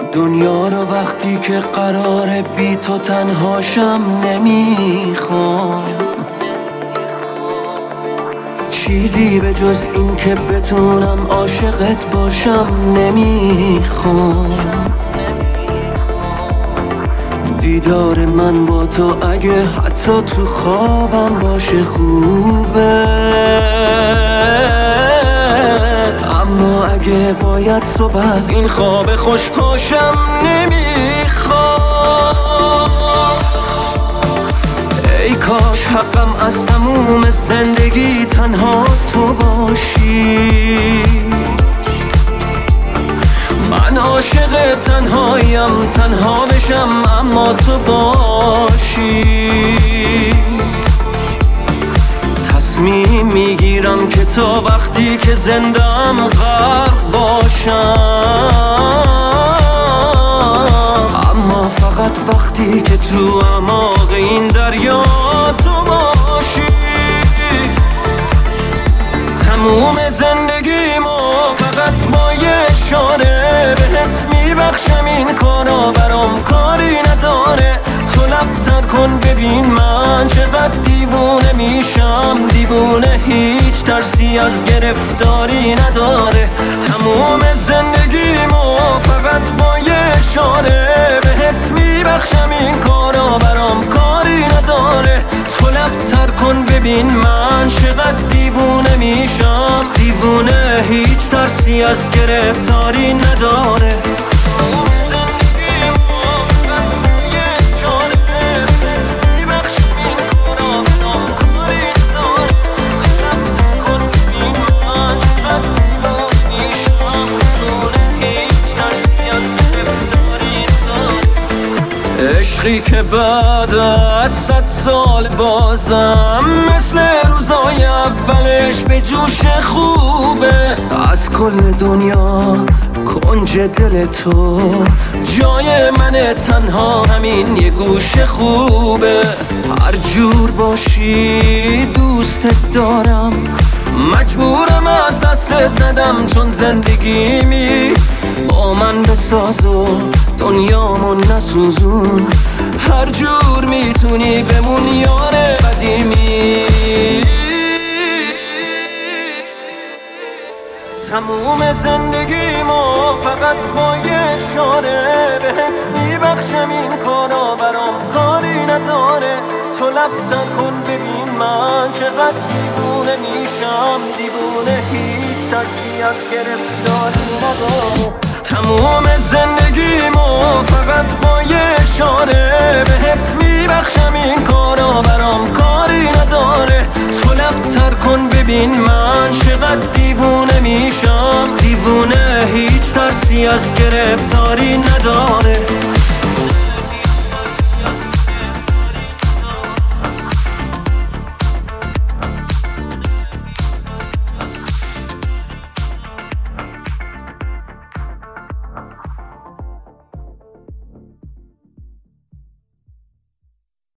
دنیا رو وقتی که قراره بی تو تنهاشم نمیخوام، چیزی به جز این که بتونم عاشقت باشم نمیخوام. دیدار من با تو اگه حتی تو خوابم باشه خوبه، اما اگه باید صبح از این خواب خوش پاشم نمیخوام. ای کاش حقم از تموم زندگی تنها تو باشی، من عاشق تنهاییم، تنها بشم اما تو باشی. تصمیم میگیرم که تا وقتی که زندم غرق باشم، اما فقط وقتی که تو اعماق این دریا تو باشی. تموم زندگیمو فقط با یه اشاره بهت میبخشم، این کارا برام کاری نداره. تو لب‌تر کن ببین من چقدر دیوونه میشم، دیوونه هیچ ترسی از گرفتاری نداره. تموم زندگیمو فقط با یه اشاره بهت میبخشم، این کارا برام کاری نداره. تو لب‌تر کن ببین من چقدر دیوونه میشم، دیوونه هیچ ترسی از گرفتاری نداره. عشقی که بعد از 100 سال بازم مثل روزای اولش به جوش خوبه. از کل دنیا کنج دل تو جای من، تنها همین یه گوش خوبه. هر جور باشی دوستت دارم، مجبورم از دستت ندم، چون زندگیمی با من بساز و دنیامو نسوزون. هر جور میتونی بمون یار قدیمی. تموم زندگیمو فقط با یه اشاره بهت میبخشم، این کارا برام کاری نداره. تو لب‌تر کن ببین من چقدر دیوونه میشم، دیوونه هیچ ترسی از گرفتاری نداره. تموم زندگیمو فقط با یه اشاره بهت میبخشم، این کارا برام کاری نداره. تو لب‌تر کن ببین من چقدر دیوونه میشم، دیوونه هیچ ترسی از گرفتاری نداره.